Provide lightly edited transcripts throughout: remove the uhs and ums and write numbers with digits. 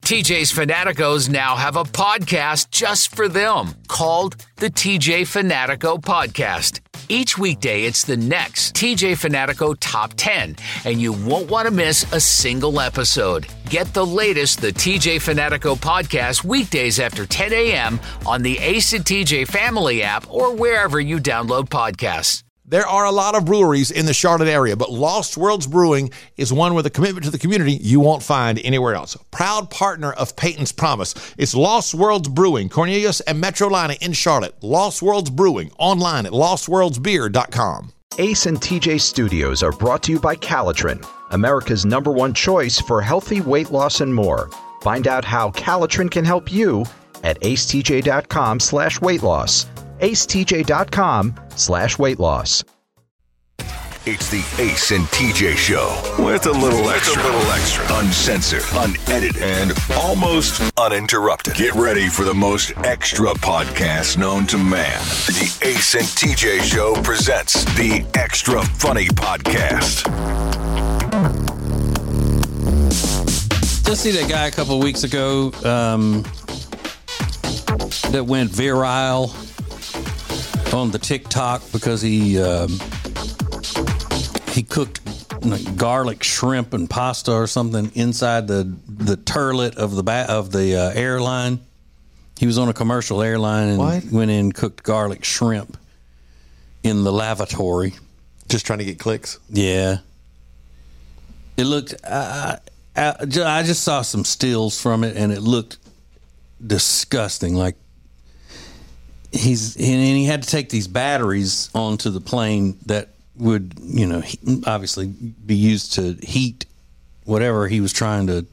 TJ's Fanaticos now have a podcast just for them called the TJ Fanatico Podcast. Each weekday, it's the next TJ Fanatico Top 10, and you won't want to miss a single episode. Get the latest, the TJ Fanatico Podcast, weekdays after 10 a.m. on the Ace and TJ Family app or wherever you download podcasts. There are a lot of breweries in the Charlotte area, but Lost Worlds Brewing is one with a commitment to the community you won't find anywhere else. Proud partner of Peyton's Promise. It's Lost Worlds Brewing, Cornelius and Metrolina in Charlotte. Lost Worlds Brewing, online at lostworldsbeer.com. Ace and TJ Studios are brought to you by Calitrin, America's #1 choice for healthy weight loss and more. Find out how Calitrin can help you at acetj.com/weight loss. acetj.com/weight loss. It's the Ace and TJ Show with a little extra. Uncensored, unedited, and almost uninterrupted. Get ready for the most extra podcast known to man. The Ace and TJ Show presents the Extra Funny Podcast. Just see that guy a couple of weeks ago that went viral on the TikTok because he cooked garlic shrimp and pasta or something inside the turlet of the airline. He was on a commercial airline and went in and cooked garlic shrimp in the lavatory. Just trying to get clicks? Yeah. It looked... I just saw some stills from it, and it looked disgusting. Like he had to take these batteries onto the plane that would, obviously be used to heat whatever he was trying to,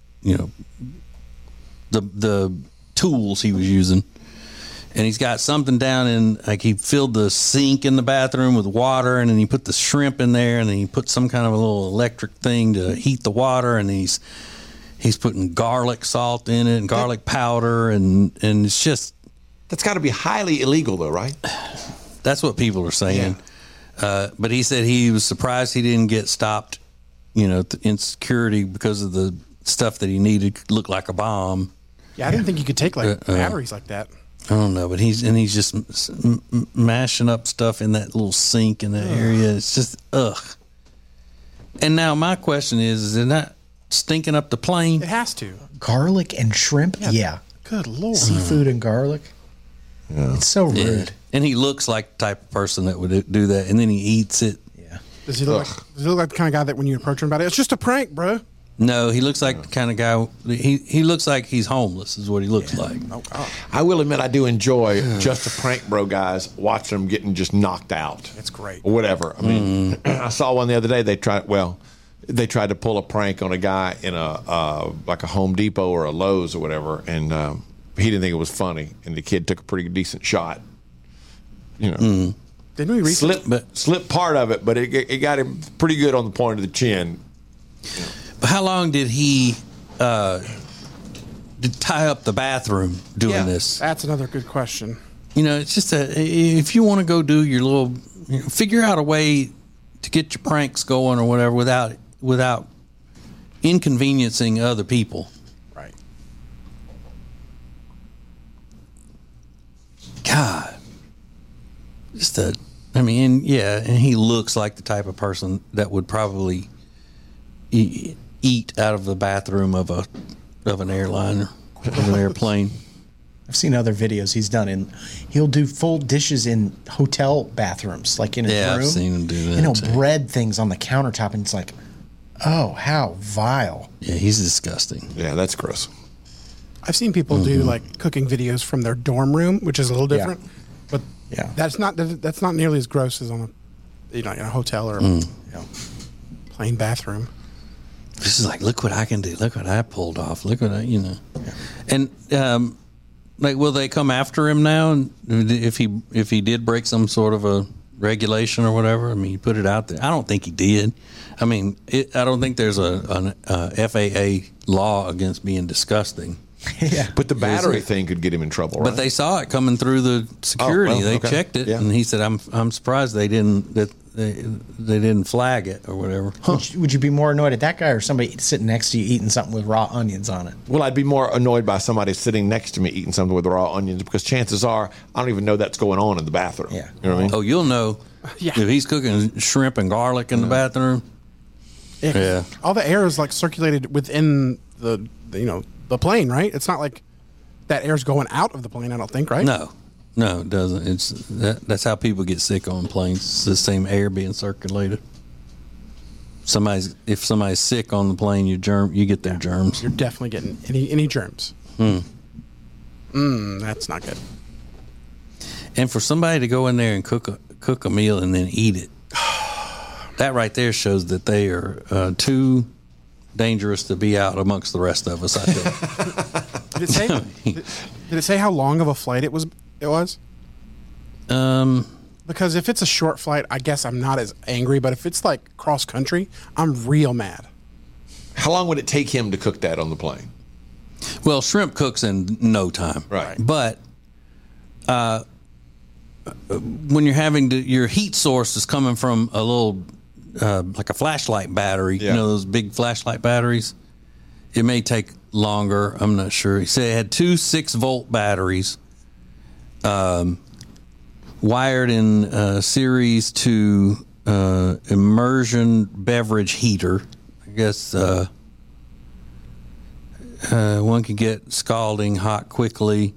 the tools he was using. And he's got something down in, like, he filled the sink in the bathroom with water, and then he put the shrimp in there, and then he put some kind of a little electric thing to heat the water, and he's putting garlic salt in it and garlic powder, and it's just... That's got to be highly illegal, though, right? That's what people are saying. Yeah. But he said he was surprised he didn't get stopped, in security because of the stuff that he needed looked like a bomb. Yeah, I didn't think you could take batteries like that. I don't know, but he's just mashing up stuff in that little sink in that area. It's just ugh. And now my question is it not stinking up the plane? It has to. Garlic and shrimp? Yeah. Good Lord. Seafood and garlic? Yeah. It's so rude. Yeah. And he looks like the type of person that would do that, and then he eats it. Yeah. Does he look like the kind of guy that when you approach him about it, it's just a prank, bro? No, he looks like the kind of guy. He looks like he's homeless. Is what he looks like. Oh God! I will admit I do enjoy just a prank, bro, guys. Watching them getting just knocked out. It's great. Or whatever. I mean, I saw one the other day. They tried to pull a prank on a guy in like a Home Depot or a Lowe's or whatever, and he didn't think it was funny, and the kid took a pretty decent shot. Didn't we slip part of it, but it got him pretty good on the point of the chin. How long did he tie up the bathroom doing this? That's another good question. It's just if you want to go do your little, figure out a way to get your pranks going or whatever without inconveniencing other people. Right. God. And he looks like the type of person that would probably eat out of the bathroom of an airline or of an airplane. I've seen other videos he's done, and he'll do full dishes in hotel bathrooms, like in his room. I've seen him do that. And he'll bread things on the countertop, and it's like, oh, how vile. Yeah, he's disgusting. Yeah, that's gross. I've seen people do like cooking videos from their dorm room, which is a little different, but that's not nearly as gross as on in a hotel or plain bathroom. This is like, look what I can do. Look what I pulled off. Look what I. And will they come after him now? And if he did break some sort of a regulation or whatever, I mean, he put it out there. I don't think he did. I mean, I don't think there's a FAA law against being disgusting. Yeah, but the battery thing could get him in trouble, right? But they saw it coming through the security. They checked it, and he said, "I'm surprised they didn't they didn't flag it or whatever. Would you be more annoyed at that guy or somebody sitting next to you eating something with raw onions on it? Well, I'd be more annoyed by somebody sitting next to me eating something with raw onions because chances are I don't even know that's going on in the bathroom. Yeah. You know what I mean? Oh, you'll know if he's cooking shrimp and garlic in the bathroom. Yeah. All the air is like circulated within the plane, right? It's not like that air's going out of the plane, I don't think, right? No, it doesn't. That's how people get sick on planes. It's the same air being circulated. If somebody's sick on the plane, you get their germs. You're definitely getting any germs. That's not good. And for somebody to go in there and cook a meal and then eat it, that right there shows that they are too dangerous to be out amongst the rest of us, I think. Did it say? Did it say how long of a flight it was? Because if it's a short flight, I guess I'm not as angry. But if it's like cross country, I'm real mad. How long would it take him to cook that on the plane? Well, shrimp cooks in no time. Right. But when you're having your heat source is coming from a little, like a flashlight battery, you know, those big flashlight batteries, it may take longer. I'm not sure. He said it had 2 6-volt batteries wired in series to immersion beverage heater. I guess one can get scalding hot quickly.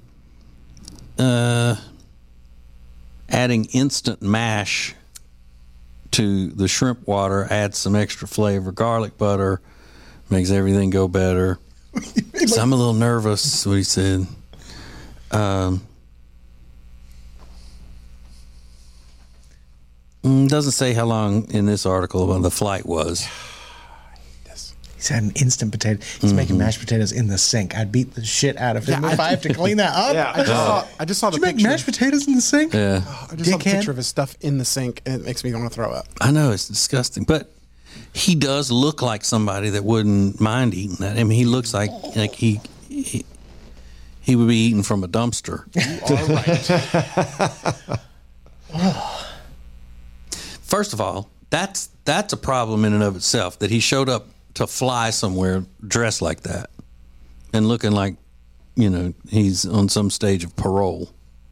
Adding instant mash to the shrimp water adds some extra flavor. Garlic butter makes everything go better. So I'm a little nervous, what he said. Doesn't say how long in this article the flight was. He's had an instant potato. He's making mashed potatoes in the sink. I'd beat the shit out of him if I have to clean that up. Yeah, I just saw the Did you make picture. mashed potatoes in the sink? Yeah. I just saw the picture of his stuff in the sink, and it makes me want to throw up. I know, it's disgusting. But he does look like somebody that wouldn't mind eating that. I mean, he looks like he would be eating from a dumpster. All right. First of all, that's a problem in and of itself, that he showed up to fly somewhere dressed like that and looking like, he's on some stage of parole.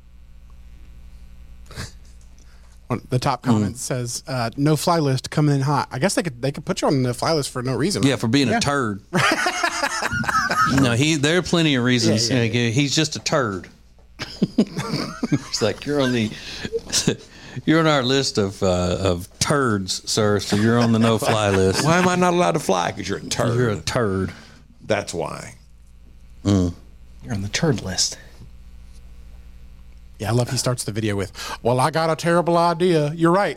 The top comment says, no fly list coming in hot. I guess they could put you on the fly list for no reason. Yeah, for being a turd. No, there are plenty of reasons. Yeah. He's just a turd. It's like, you're on our list of turds, sir, so you're on the no-fly list. Why am I not allowed to fly? Because you're a turd. You're a turd. That's why. You're on the turd list. Yeah, I love he starts the video with, well, I got a terrible idea. You're right.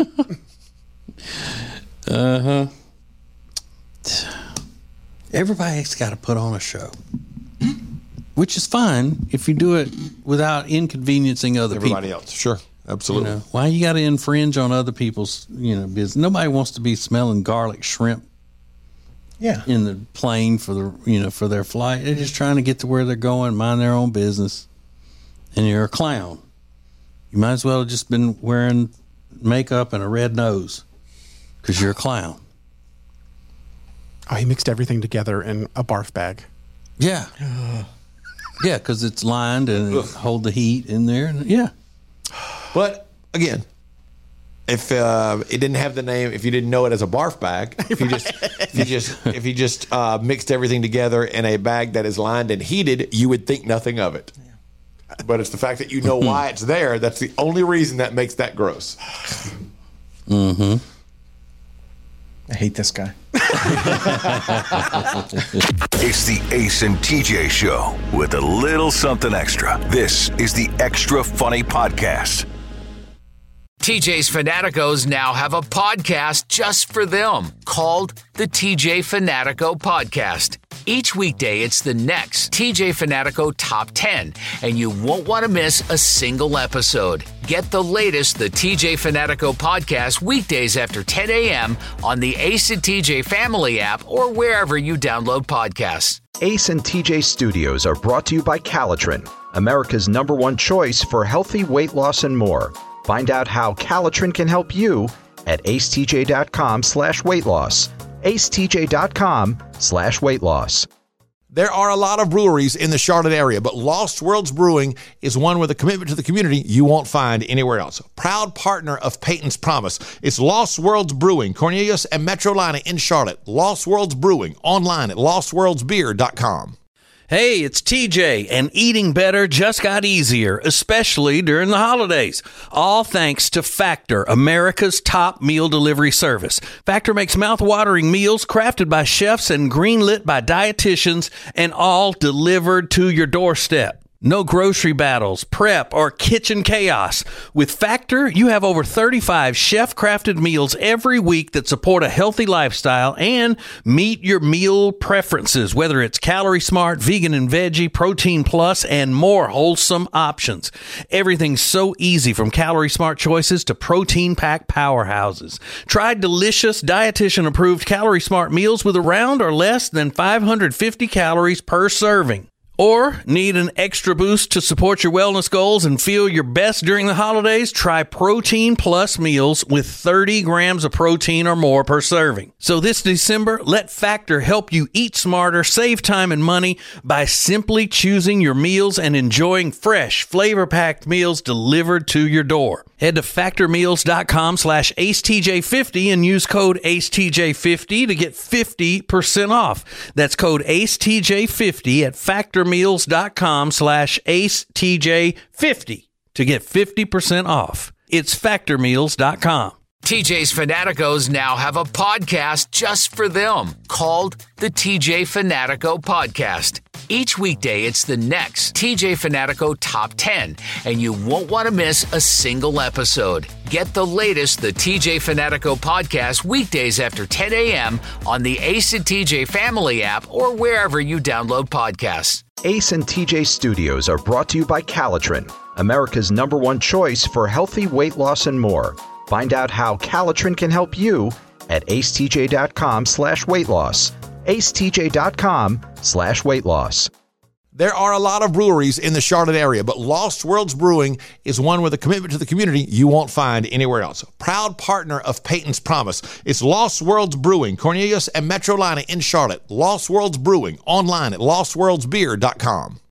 Uh-huh. Everybody's got to put on a show, which is fine if you do it without inconveniencing Everybody people. else. Sure. Absolutely. Why you got to infringe on other people's, business? Nobody wants to be smelling garlic shrimp. Yeah. In the plane for their flight. They're just trying to get to where they're going, mind their own business. And you're a clown. You might as well have just been wearing makeup and a red nose because you're a clown. Oh, he mixed everything together in a barf bag. Yeah. Yeah, because it's lined and it hold the heat in there. Yeah. But again, if it didn't have the name, if you didn't know it as a barf bag, if you just mixed everything together in a bag that is lined and heated, you would think nothing of it. Yeah. But it's the fact that you know why it's there. That's the only reason that makes that gross. Mm-hmm. I hate this guy. It's the Ace and TJ Show with a little something extra. This is the Extra Funny Podcast. TJ's Fanaticos now have a podcast just for them called the TJ Fanatico Podcast. Each weekday, it's the next TJ Fanatico Top 10, and you won't want to miss a single episode. Get the latest, the TJ Fanatico Podcast, weekdays after 10 a.m. on the Ace and TJ Family app or wherever you download podcasts. Ace and TJ Studios are brought to you by Calitrin, America's #1 choice for healthy weight loss and more. Find out how Calitrin can help you at acetj.com/weight loss. acetj.com/weight loss. There are a lot of breweries in the Charlotte area, but Lost Worlds Brewing is one with a commitment to the community you won't find anywhere else. Proud partner of Peyton's Promise. It's Lost Worlds Brewing, Cornelius and Metrolina in Charlotte. Lost Worlds Brewing, online at lostworldsbeer.com. Hey, it's TJ, and eating better just got easier, especially during the holidays. All thanks to Factor, America's top meal delivery service. Factor makes mouth-watering meals crafted by chefs and greenlit by dietitians, and all delivered to your doorstep. No grocery battles, prep, or kitchen chaos. With Factor, you have over 35 chef-crafted meals every week that support a healthy lifestyle and meet your meal preferences, whether it's Calorie Smart, vegan and veggie, Protein Plus, and more wholesome options. Everything's so easy, from Calorie Smart choices to protein-packed powerhouses. Try delicious, dietitian-approved Calorie Smart meals with around or less than 550 calories per serving. Or need an extra boost to support your wellness goals and feel your best during the holidays? Try Protein Plus meals with 30 grams of protein or more per serving. So this December, let Factor help you eat smarter, save time and money by simply choosing your meals and enjoying fresh, flavor-packed meals delivered to your door. Head to factormeals.com/AceTJ50 and use code AceTJ50 to get 50% off. That's code AceTJ50 at factormeals.com/AceTJ50 to get 50% off. It's factormeals.com. TJ's Fanaticos now have a podcast just for them called the TJ Fanatico Podcast. Each weekday, it's the next TJ Fanatico Top 10, and you won't want to miss a single episode. Get the latest, the TJ Fanatico Podcast, weekdays after 10 a.m. on the Ace and TJ Family app or wherever you download podcasts. Ace and TJ Studios are brought to you by Calitrin, America's #1 choice for healthy weight loss and more. Find out how Calitrin can help you at acetj.com/weight loss. acetj.com/weight loss. There are a lot of breweries in the Charlotte area, but Lost Worlds Brewing is one with a commitment to the community you won't find anywhere else. Proud partner of Peyton's Promise. It's Lost Worlds Brewing, Cornelius and Metrolina in Charlotte. Lost Worlds Brewing, online at lostworldsbeer.com.